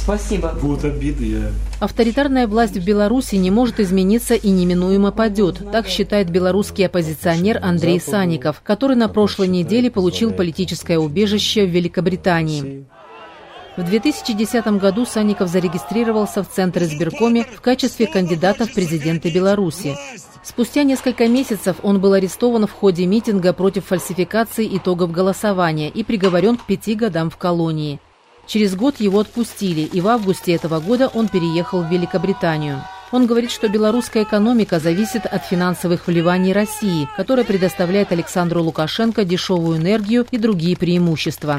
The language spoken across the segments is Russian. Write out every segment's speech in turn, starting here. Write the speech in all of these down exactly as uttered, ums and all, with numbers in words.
Спасибо. Будут обиды. Я... Авторитарная власть в Беларуси не может измениться и неминуемо падет. Так считает белорусский оппозиционер Андрей Санников, который на прошлой неделе получил политическое убежище в Великобритании. В две тысячи десятом году Санников зарегистрировался в Центр избиркоме в качестве кандидата в президенты Беларуси. Спустя несколько месяцев он был арестован в ходе митинга против фальсификации итогов голосования и приговорен к пяти годам в колонии. Через год его отпустили, и в августе этого года он переехал в Великобританию. Он говорит, что белорусская экономика зависит от финансовых вливаний России, которая предоставляет Александру Лукашенко дешевую энергию и другие преимущества.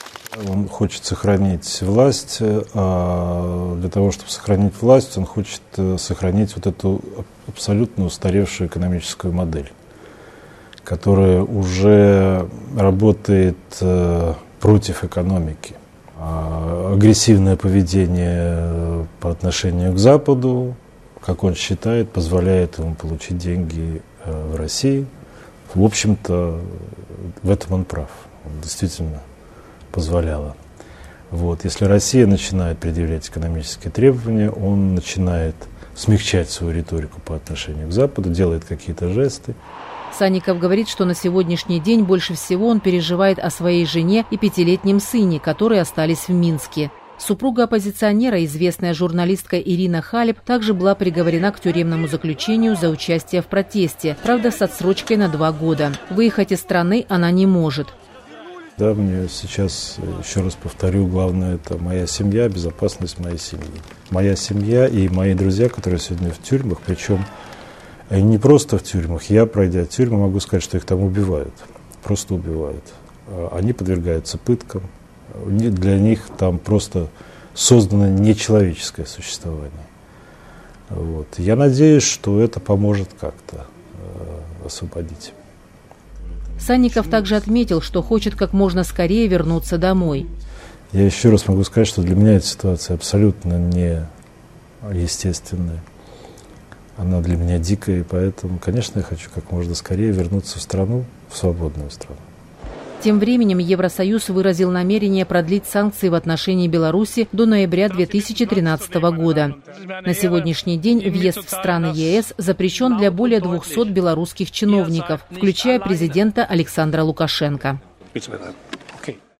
Он хочет сохранить власть, а для того, чтобы сохранить власть, он хочет сохранить вот эту абсолютно устаревшую экономическую модель, которая уже работает против экономики. Агрессивное поведение по отношению к Западу, как он считает, позволяет ему получить деньги в России. В общем-то, в этом он прав. Он действительно позволяла. Вот. Если Россия начинает предъявлять экономические требования, он начинает смягчать свою риторику по отношению к Западу, делает какие-то жесты. Санников говорит, что на сегодняшний день больше всего он переживает о своей жене и пятилетнем сыне, которые остались в Минске. Супруга оппозиционера, известная журналистка Ирина Халеб, также была приговорена к тюремному заключению за участие в протесте, правда, с отсрочкой на два года. Выехать из страны она не может. Да, мне сейчас, еще раз повторю, главное – это моя семья, безопасность моей семьи. Моя семья и мои друзья, которые сегодня в тюрьмах, причем они не просто в тюрьмах. Я, пройдя тюрьму, могу сказать, что их там убивают, просто убивают. Они подвергаются пыткам, для них там просто создано нечеловеческое существование. Вот. Я надеюсь, что это поможет как-то освободить. Санников также отметил, что хочет как можно скорее вернуться домой. Я еще раз могу сказать, что для меня эта ситуация абсолютно неестественная. Она для меня дикая, и поэтому, конечно, я хочу как можно скорее вернуться в страну, в свободную страну. Тем временем Евросоюз выразил намерение продлить санкции в отношении Беларуси до ноября две тысячи тринадцатого года. На сегодняшний день въезд в страны ЕС запрещен для более двухсот белорусских чиновников, включая президента Александра Лукашенко.